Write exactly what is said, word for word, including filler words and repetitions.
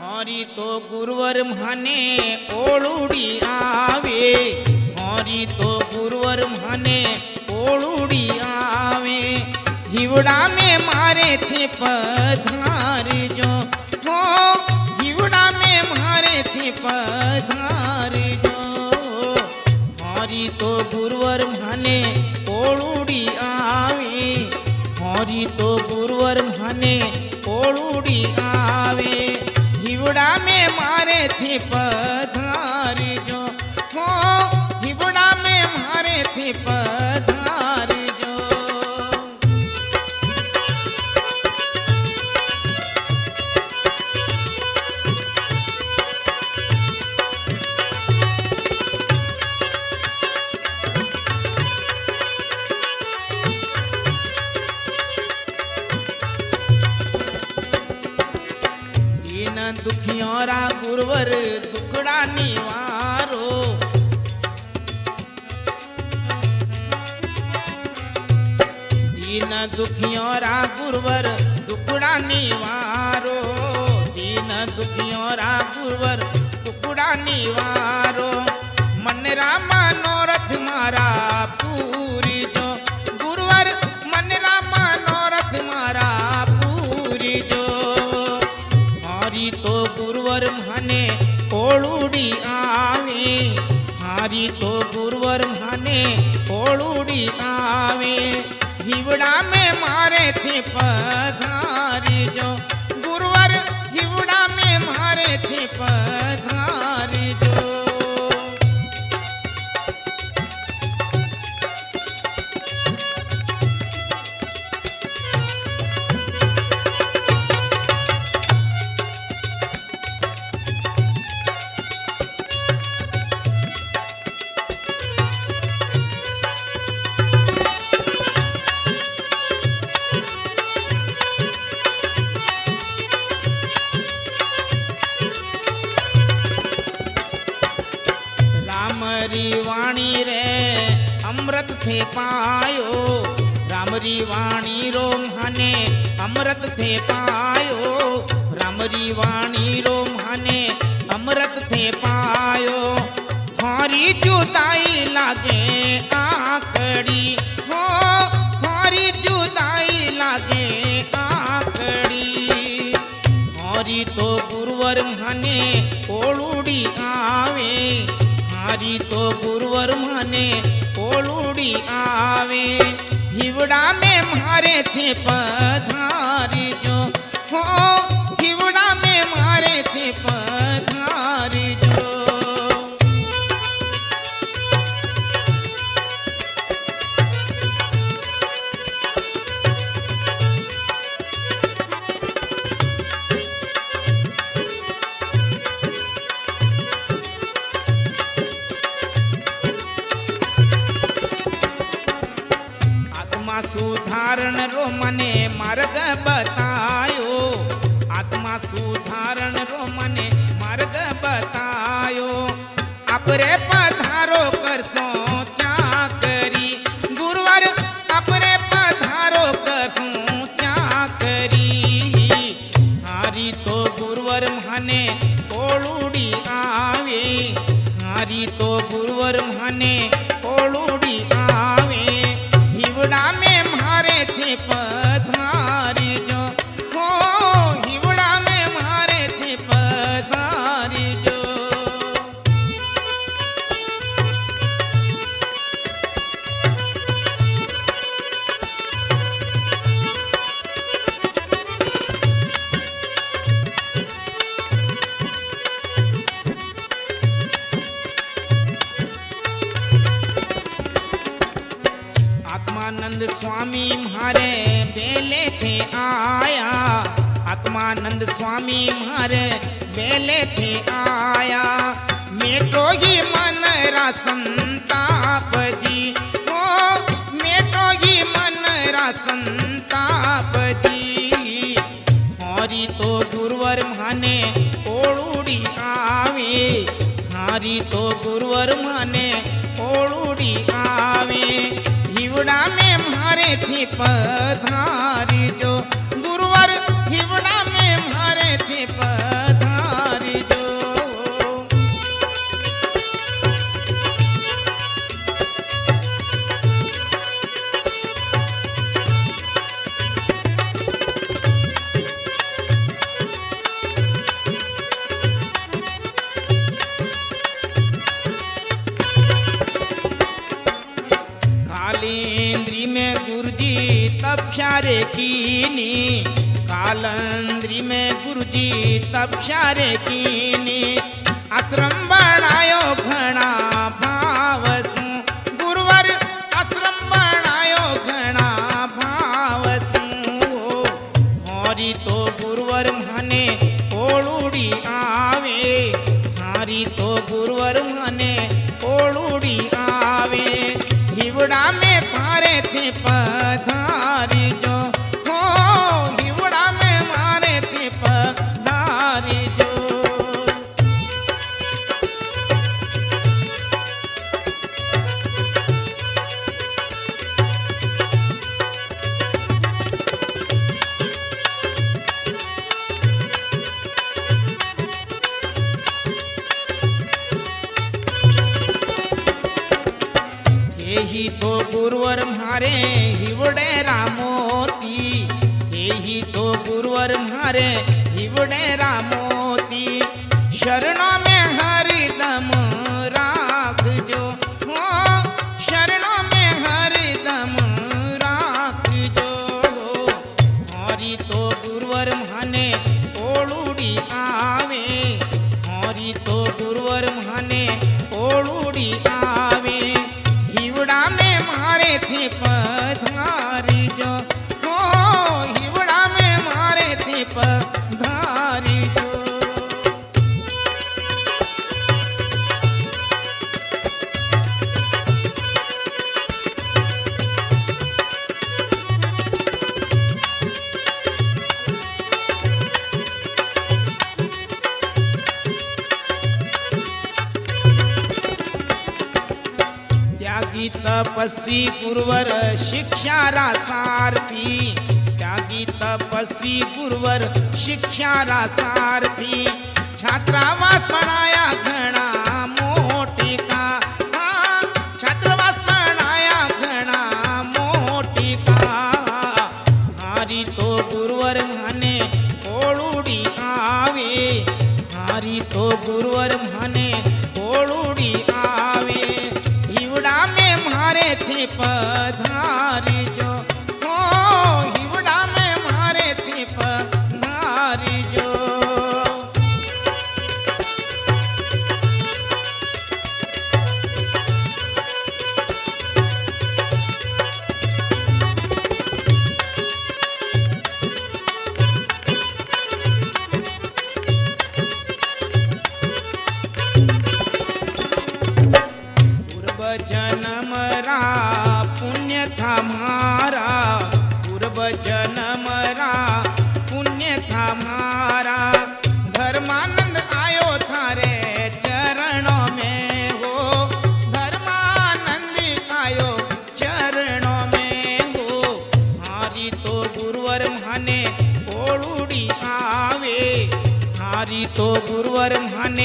हरी तो गुरुवर माने ओळुडी आवे, हरी तो गुरुवर माने ओळुडी आवे। हिवड़ा में मारे थे पधार जो, हो हिवड़ा में मारे थे पधार जो। हरी तो गुरुवर माने ओळुडी आवे, हरी तो गुरुवर माने ओळुडी आवे। हिवड़ा में मारे थे पधार जो, हो हिवड़ा में मारे थे पधार जो। दुखियोरा गुरुवर दुखड़ा निवारो, दीन दुखियोरा गुरुवर दुखड़ा निवारो, दीन दुखियोरा गुरुवर दुखड़ा निवारो। मन रामा मनोरथ मारा पूरी जो, गुरुवर मन रामा मनोरथ मारा पूरी जो। हरी तो गुरुवर माने ओळुडी आवे, हरी तो गुरुवर माने ओळुडी आवे। हिवड़ा में मारे थे पधारी जो, गुरुवर हिवड़ा में मारे थे पधारी जो। रामरी वाणी रे अमृत थे पायो, रामरी वाणी रो माने अमृत थे पायो, रामरी वाणी रो माने अमृत थे पायो। थारी जुदाई लागे आकड़ी, हो थारी जुदाई लागे आकड़ी। हरी तो गुरुवर माने ओळुडी आवे, हरी तो गुरुवर माने ओळुडी आवे। हिवड़ा में मारे थे पधारी जो, हो हिवड़ा में मारे थे पधारी जो। सुधारण रो मने मार्ग बतायो, आत्मा सुधारण रो मने मार्ग बतायो। अपरे पधारो कर सो चाकरी, गुरुवर अपरे पधारो कर सो चाकरी। हरी तो गुरुवर माने ओळुडी आवे, हरी तो गुरुवर माने ओळुडी आवे। हिवड़ा में मारे थे पधारी जो, हो हिवड़ा में मारे थे पधारी जो। आत्मानंद स्वामी म्हारे बेले थे आया, आत्मानंद स्वामी म्हारे बेले थे आया। मेटो ही मन रा संताप जी, हो मेटो ही मन रा संताप जी। हरी तो गुरुवर माने ओळुडी आवे, हरी तो गुरुवर माने ओळुडी आवे। हिवड़ा में मारे थे पधारी जो, गुरुवर हिवड़ा में मारे थे पधारी। रे कीनी, कालंद्री में गुरुजी तपस्या रे कीनी। आश्रम बनायो घना भाव सु गुरुवर, आश्रम बनायो घना भाव सु। हरी तो गुरुवर मने ओळूडी आवे, हरी तो गुरुवर मने ओळूडी आवे। हिवड़ा में मारे थे पधारी जो, हो हिवड़ा में मारे थे पधारी जो। यही तो गुरुवर मारे हिवड़े रामोती, यही तो गुरुवर मारे हिवड़े रामोती। शरणों में हरिदम राख जो, हो शरणों में हरिदम राख जो। हरी तो गुरुवर माने ओळूडी आवे, हरी तो गुरुवर माने ओळूडी आवे। हिवड़ा में मारे थे पधारी जो, हो हिवड़ा में मारे थे पधारी जो। त्यागी तपस्वी गुरुवर शिक्षा रा सारथी, त्यागी तपस्वी गुरुवर शिक्षा रा सारथी। छात्रावास बनाया घना मोटी का, हाँ छात्रावास बनाया घना मोटी का। हरी तो गुरुवर मने ओळूडी आवे, हरी तो गुरुवर मने ओळूडी आवे। हिवड़ा में मारे थे पधारी जो, हो हिवड़ा में मारे थे पधारी जो। जन्म रा पुण्य था मारा, पूर्व जन्म रा पुण्य था मारा। धर्मानंद आयो थारे चरणों में, हो धर्मानंद आयो चरणों में हो। हरी तो गुरुवर मने ओळूडी आवे, हरी तो गुरुवर मने